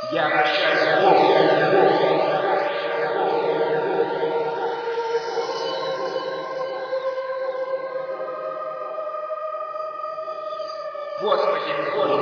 Я обращаюсь к Богу. Господи,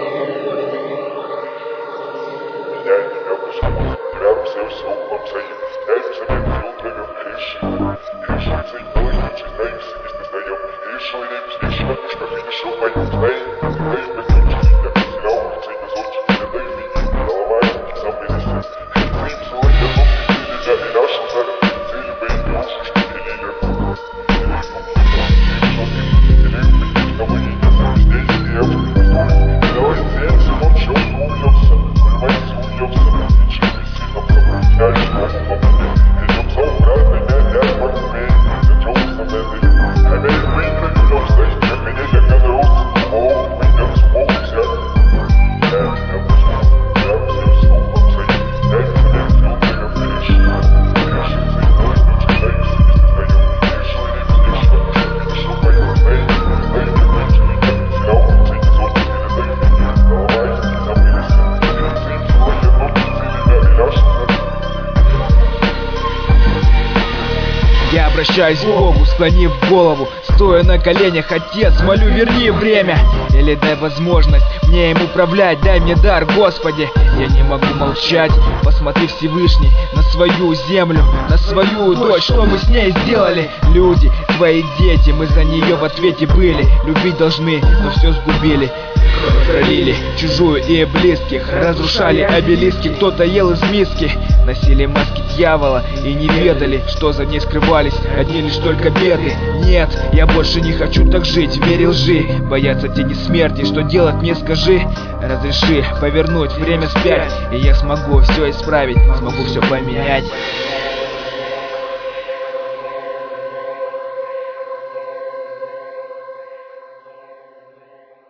я обращаюсь к Богу, склонив голову, стоя на коленях. Отец, молю, верни время, или дай возможность мне им управлять. Дай мне дар, Господи, я не могу молчать. Посмотри, Всевышний, на свою землю, на свою дочь. Что мы с ней сделали? Люди, твои дети, мы за нее в ответе были. Любить должны, но все сгубили. Пролили чужую и близких, разрушали обелиски. Кто-то ел из миски, носили маски дьявола и не ведали, что за ней скрывались одни лишь только беды. Нет, я больше не хочу так жить в мире лжи, бояться тени смерти. Что делать мне, скажи? Разреши повернуть время вспять, и я смогу все исправить, смогу все поменять.